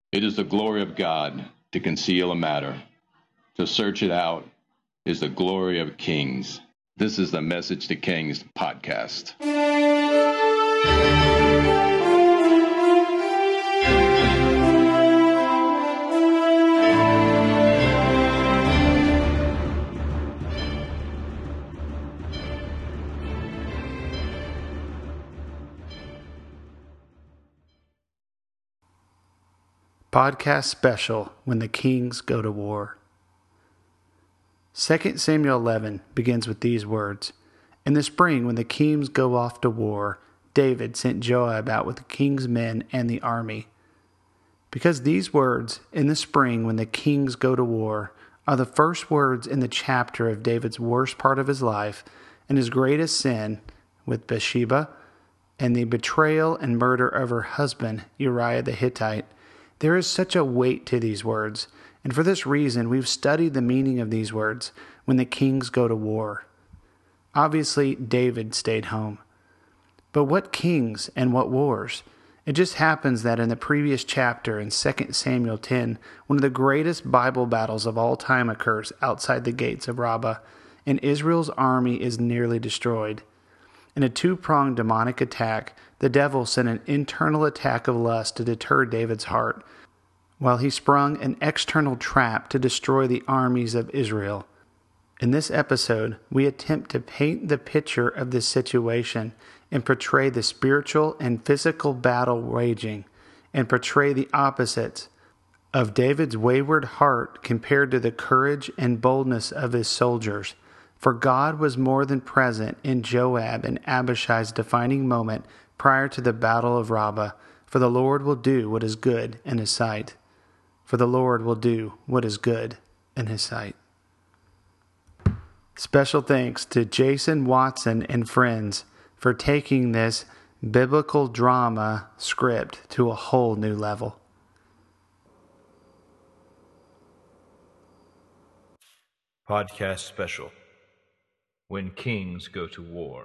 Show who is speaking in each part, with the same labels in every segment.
Speaker 1: It is the glory of God to conceal a matter. To search it out is the glory of kings. This is the Message to Kings podcast.
Speaker 2: Podcast special When the Kings Go to War. 2 Samuel 11 begins with these words. In the spring, when the kings go off to war, David sent Joab out with the king's men and the army. Because these words, in the spring when the kings go to war, are the first words in the chapter of David's worst part of his life and his greatest sin with Bathsheba and the betrayal and murder of her husband, Uriah the Hittite, there is such a weight to these words, and for this reason we've studied the meaning of these words when the kings go to war. Obviously, David stayed home. But what kings and what wars? It just happens that in the previous chapter in 2 Samuel 10, one of the greatest Bible battles of all time occurs outside the gates of Rabbah, and Israel's army is nearly destroyed. In a two-pronged demonic attack, the devil sent an internal attack of lust to deter David's heart, while he sprung an external trap to destroy the armies of Israel. In this episode, we attempt to paint the picture of this situation and portray the spiritual and physical battle raging, and portray the opposites of David's wayward heart compared to the courage and boldness of his soldiers. For God was more than present in Joab and Abishai's defining moment prior to the battle of Rabbah, for the Lord will do what is good in his sight. For the Lord will do what is good in his sight. Special thanks to Jason Watson and friends for taking this biblical drama script to a whole new level.
Speaker 3: Podcast special. When Kings Go to War.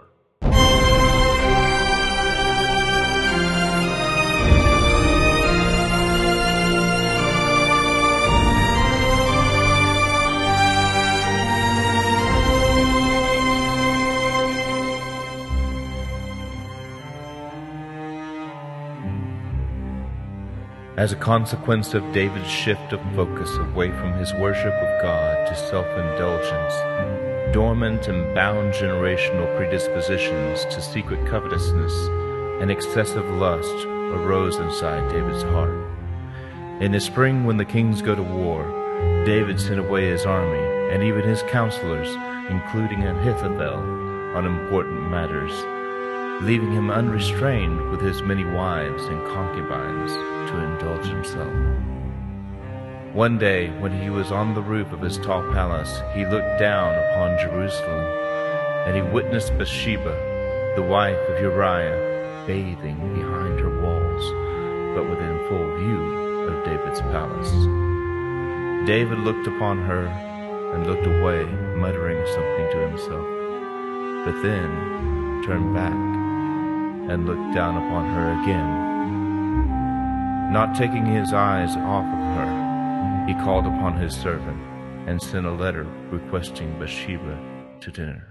Speaker 3: As a consequence of David's shift of focus away from his worship of God to self-indulgence, dormant and bound generational predispositions to secret covetousness and excessive lust arose inside David's heart. In the spring when the kings go to war, David sent away his army and even his counselors, including Ahithophel, on important matters, leaving him unrestrained with his many wives and concubines to indulge himself. One day, when he was on the roof of his tall palace, he looked down upon Jerusalem, and he witnessed Bathsheba, the wife of Uriah, bathing behind her walls, but within full view of David's palace. David looked upon her and looked away, muttering something to himself, but then turned back and looked down upon her again. Not taking his eyes off of her, he called upon his servant and sent a letter requesting Bathsheba to dinner.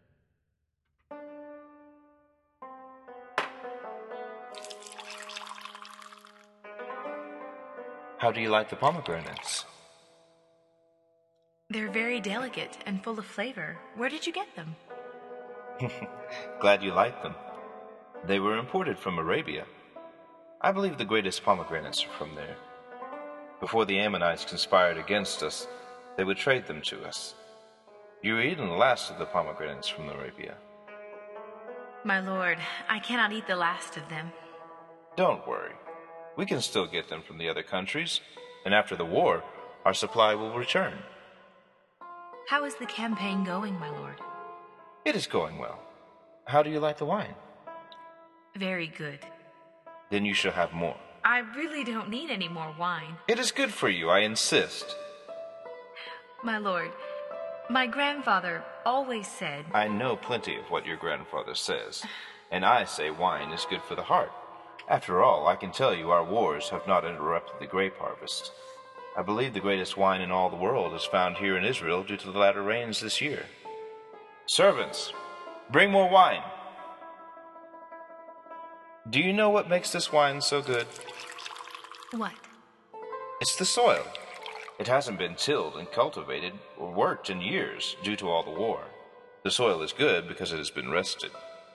Speaker 3: How do you like the pomegranates?
Speaker 4: They're very delicate and full of flavor. Where did you get them?
Speaker 3: Glad you like them. They were imported from Arabia. I believe the greatest pomegranates are from there. Before the Ammonites conspired against us, they would trade them to us. You were eating the last of the pomegranates from Arabia.
Speaker 4: My lord, I cannot eat the last of them.
Speaker 3: Don't worry. We can still get them from the other countries, and after the war, our supply will return.
Speaker 4: How is the campaign going, my lord?
Speaker 3: It is going well. How do you like the wine?
Speaker 4: Very good.
Speaker 3: Then you shall have more.
Speaker 4: I really don't need any more wine.
Speaker 3: It is good for you, I insist.
Speaker 4: My lord, my grandfather always said...
Speaker 3: I know plenty of what your grandfather says, and I say wine is good for the heart. After all, I can tell you our wars have not interrupted the grape harvest. I believe the greatest wine in all the world is found here in Israel due to the latter rains this year. Servants, bring more wine. Do you know what makes this wine so good?
Speaker 4: What?
Speaker 3: It's the soil. It hasn't been tilled and cultivated or worked in years due to all the war. The soil is good because it has been rested.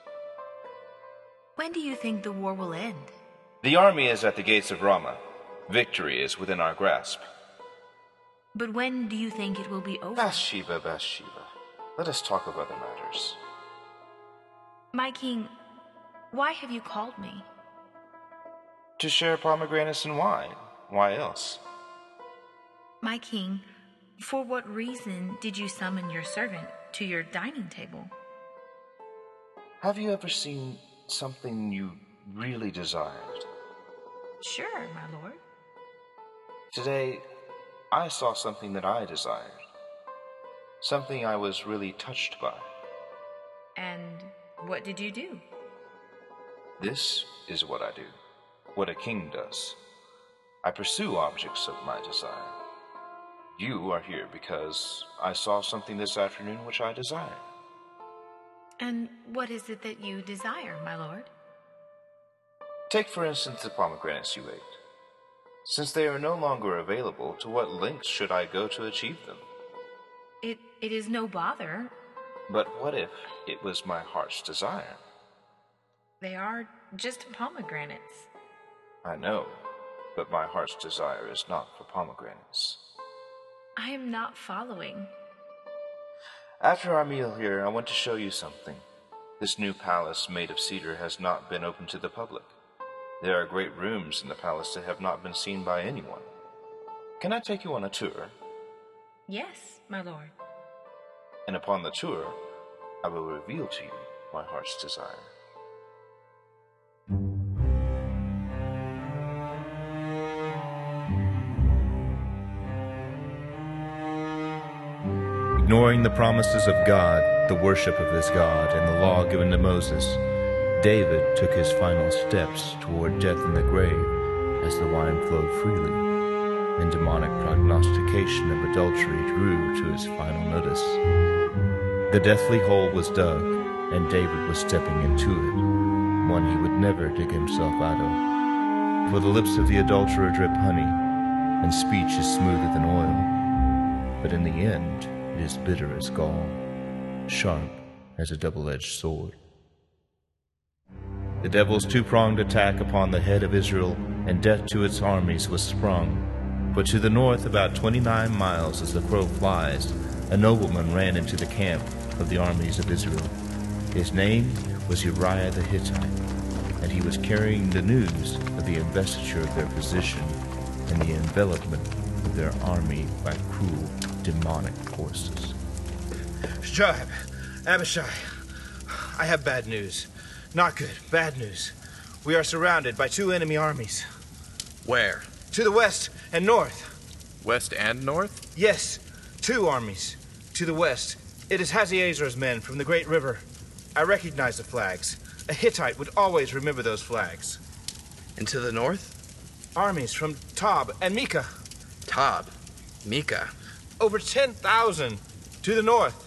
Speaker 4: When do you think the war will end?
Speaker 3: The army is at the gates of Ramah. Victory is within our grasp.
Speaker 4: But when do you think it will be over?
Speaker 3: Bathsheba, Bathsheba, let us talk of other matters.
Speaker 4: My king, why have you called me?
Speaker 3: To share pomegranates and wine. Why else?
Speaker 4: My king, for what reason did you summon your servant to your dining table?
Speaker 3: Have you ever seen something you really desired?
Speaker 4: Sure, my lord.
Speaker 3: Today, I saw something that I desired. Something I was really touched by.
Speaker 4: And what did you do?
Speaker 3: This is what I do. What a king does. I pursue objects of my desire. You are here because I saw something this afternoon which I desire.
Speaker 4: And what is it that you desire, my lord?
Speaker 3: Take, for instance, the pomegranates you ate. Since they are no longer available, to what lengths should I go to achieve them?
Speaker 4: It is no bother.
Speaker 3: But what if it was my heart's desire?
Speaker 4: They are just pomegranates.
Speaker 3: I know, but my heart's desire is not for pomegranates.
Speaker 4: I am not following.
Speaker 3: After our meal here, I want to show you something. This new palace made of cedar has not been open to the public. There are great rooms in the palace that have not been seen by anyone. Can I take you on a tour?
Speaker 4: Yes, my lord.
Speaker 3: And upon the tour, I will reveal to you my heart's desire.
Speaker 5: Ignoring the promises of God, the worship of this God, and the law given to Moses, David took his final steps toward death in the grave as the wine flowed freely, and demonic prognostication of adultery drew to his final notice. The deathly hole was dug, and David was stepping into it, one he would never dig himself out of. For the lips of the adulterer drip honey, and speech is smoother than oil, but in the end it is bitter as gall, sharp as a double-edged sword. The devil's two-pronged attack upon the head of Israel and death to its armies was sprung, but to the north, about 29 miles as the crow flies, a nobleman ran into the camp of the armies of Israel. His name was Uriah the Hittite, and he was carrying the news of the investiture of their physician and the envelopment of their army by cruel, demonic forces.
Speaker 6: Joab, Abishai, I have bad news. Not good, bad news. We are surrounded by 2 enemy armies.
Speaker 7: Where?
Speaker 6: To the west and north.
Speaker 7: West and north?
Speaker 6: Yes, 2 armies. To the west, it is Hazaezer's men from the Great River. I recognize the flags. A Hittite would always remember those flags.
Speaker 7: And to the north?
Speaker 6: Armies from Tob and Mika.
Speaker 7: Tob. Mika.
Speaker 6: Over 10,000 to the north.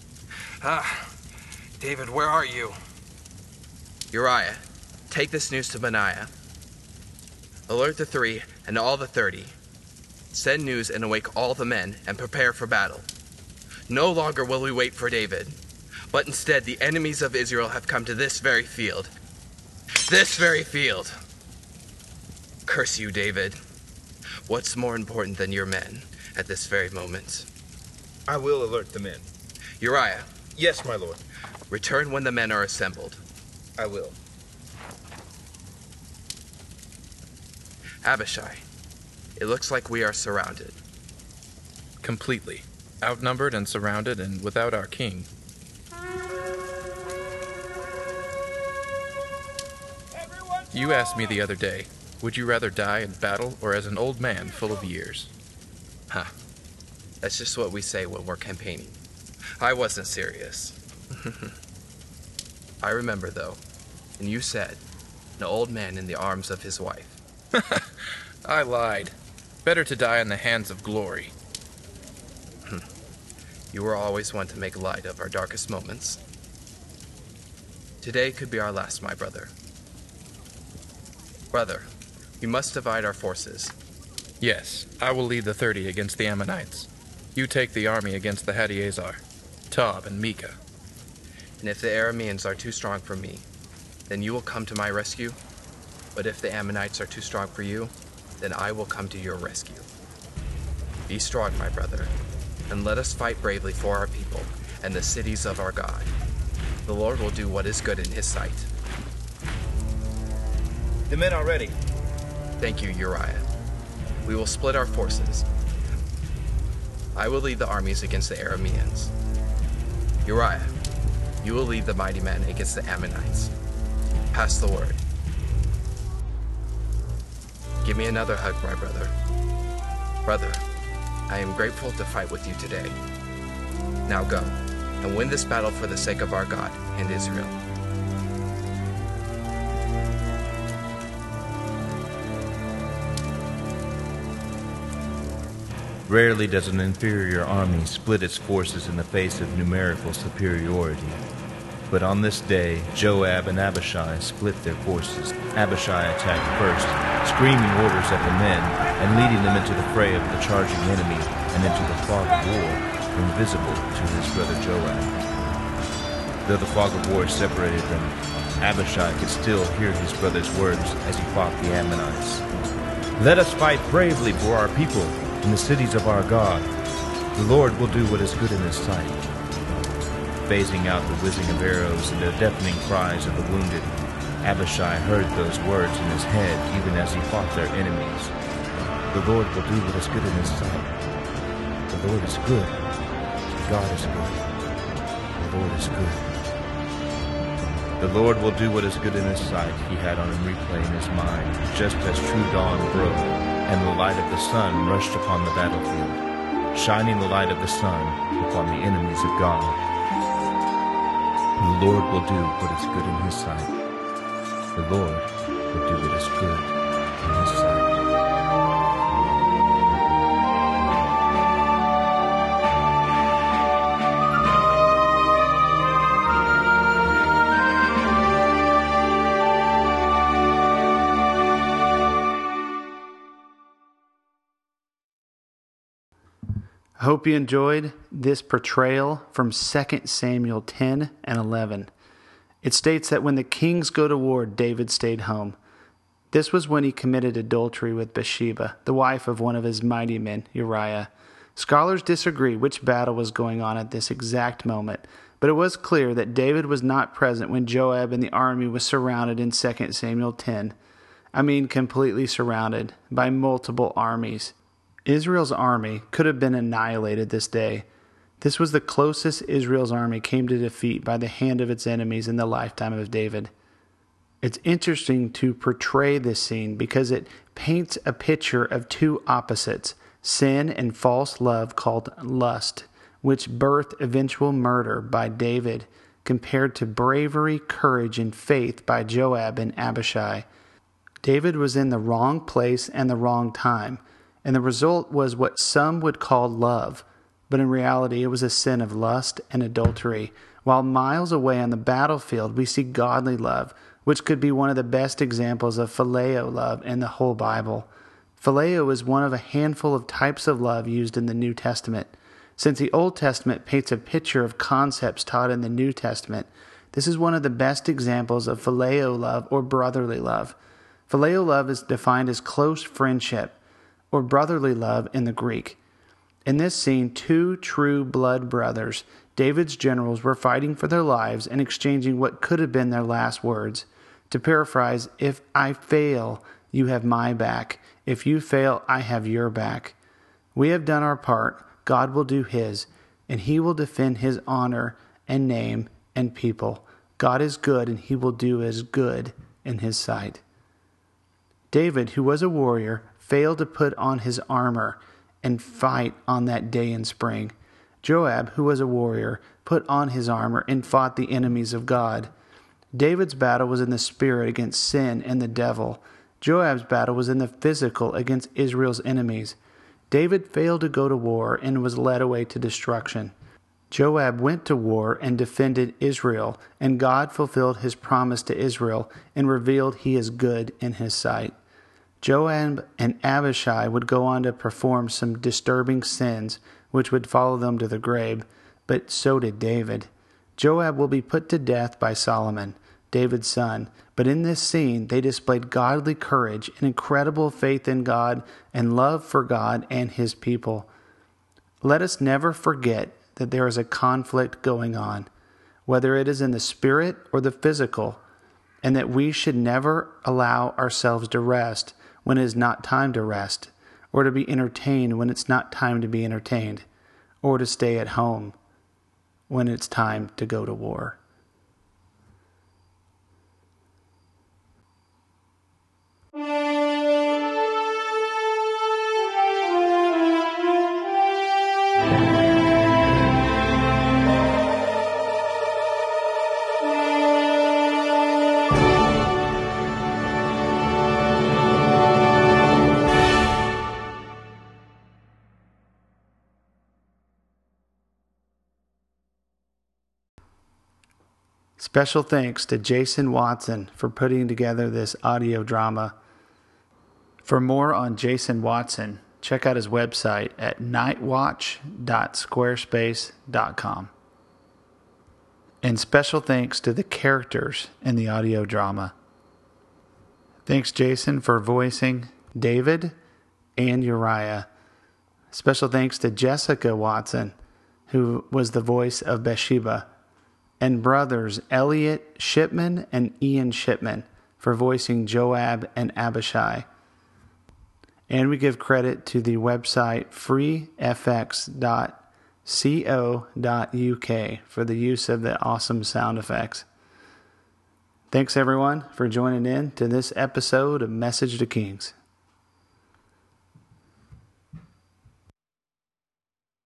Speaker 8: David, where are you?
Speaker 7: Uriah, take this news to Benaiah. Alert the 3 and all the 30. Send news and awake all the men and prepare for battle. No longer will we wait for David, but instead the enemies of Israel have come to this very field. This very field! Curse you, David. What's more important than your men at this very moment?
Speaker 6: I will alert the men.
Speaker 7: Uriah.
Speaker 6: Yes, my lord.
Speaker 7: Return when the men are assembled.
Speaker 6: I will.
Speaker 7: Abishai, it looks like we are surrounded.
Speaker 8: Completely. Outnumbered and surrounded and without our king. You asked me the other day, would you rather die in battle or as an old man full of years?
Speaker 7: Huh. That's just what we say when we're campaigning. I wasn't serious. I remember, though, and you said, an old man in the arms of his wife.
Speaker 8: I lied. Better to die in the hands of glory.
Speaker 7: You were always one to make light of our darkest moments. Today could be our last, my brother. Brother, we must divide our forces.
Speaker 8: Yes, I will lead the 30 against the Ammonites. You take the army against the Hadiezer, Tob, and Micah.
Speaker 7: And if the Arameans are too strong for me, then you will come to my rescue. But if the Ammonites are too strong for you, then I will come to your rescue. Be strong, my brother, and let us fight bravely for our people and the cities of our God. The Lord will do what is good in his sight.
Speaker 6: The men are ready.
Speaker 7: Thank you, Uriah. We will split our forces. I will lead the armies against the Arameans. Uriah, you will lead the mighty men against the Ammonites. Pass the word. Give me another hug, my brother. Brother, I am grateful to fight with you today. Now go, and win this battle for the sake of our God and Israel.
Speaker 5: Rarely does an inferior army split its forces in the face of numerical superiority. But on this day, Joab and Abishai split their forces. Abishai attacked first, screaming orders at the men and leading them into the fray of the charging enemy and into the fog of war, invisible to his brother Joab. Though the fog of war separated them, Abishai could still hear his brother's words as he fought the Ammonites. "Let us fight bravely for our people in the cities of our God. The Lord will do what is good in his sight." Phasing out the whizzing of arrows and the deafening cries of the wounded, Abishai heard those words in his head even as he fought their enemies. The Lord will do what is good in his sight. The Lord is good. God is good. The Lord is good. The Lord will do what is good in his sight, he had on replay in his mind, just as true dawn broke, and the light of the sun rushed upon the battlefield, shining the light of the sun upon the enemies of God. The Lord will do what is good in his sight. The Lord will do what is good in his sight.
Speaker 2: I hope you enjoyed this portrayal from 2 Samuel 10 and 11. It states that when the kings go to war, David stayed home. This was when he committed adultery with Bathsheba, the wife of one of his mighty men, Uriah. Scholars disagree which battle was going on at this exact moment, but it was clear that David was not present when Joab and the army was surrounded in 2 Samuel 10. I mean, completely surrounded by multiple armies. Israel's army could have been annihilated this day. This was the closest Israel's army came to defeat by the hand of its enemies in the lifetime of David. It's interesting to portray this scene because it paints a picture of two opposites, sin and false love called lust, which birthed eventual murder by David, compared to bravery, courage, and faith by Joab and Abishai. David was in the wrong place and the wrong time, and the result was what some would call love, but in reality it was a sin of lust and adultery. While miles away on the battlefield we see godly love, which could be one of the best examples of phileo love in the whole Bible. Phileo is one of a handful of types of love used in the New Testament. Since the Old Testament paints a picture of concepts taught in the New Testament, this is one of the best examples of phileo love or brotherly love. Phileo love is defined as close friendship, or brotherly love in the Greek. In this scene, two true blood brothers, David's generals, were fighting for their lives and exchanging what could have been their last words. To paraphrase, if I fail, you have my back. If you fail, I have your back. We have done our part, God will do his, and he will defend his honor and name and people. God is good, and he will do as good in his sight. David, who was a warrior, failed to put on his armor and fight on that day in spring. Joab, who was a warrior, put on his armor and fought the enemies of God. David's battle was in the spirit against sin and the devil. Joab's battle was in the physical against Israel's enemies. David failed to go to war and was led away to destruction. Joab went to war and defended Israel, and God fulfilled his promise to Israel and revealed he is good in his sight. Joab and Abishai would go on to perform some disturbing sins which would follow them to the grave, but so did David. Joab will be put to death by Solomon, David's son, but in this scene they displayed godly courage and incredible faith in God and love for God and his people. Let us never forget that there is a conflict going on, whether it is in the spirit or the physical, and that we should never allow ourselves to rest when it is not time to rest, or to be entertained when it's not time to be entertained, or to stay at home when it's time to go to war. Special thanks to Jason Watson for putting together this audio drama. For more on Jason Watson, check out his website at nightwatch.squarespace.com. And special thanks to the characters in the audio drama. Thanks, Jason, for voicing David and Uriah. Special thanks to Jessica Watson, who was the voice of Bathsheba, and brothers Elliot Shipman and Ian Shipman for voicing Joab and Abishai. And we give credit to the website freefx.co.uk for the use of the awesome sound effects. Thanks everyone for joining in to this episode of Message to Kings.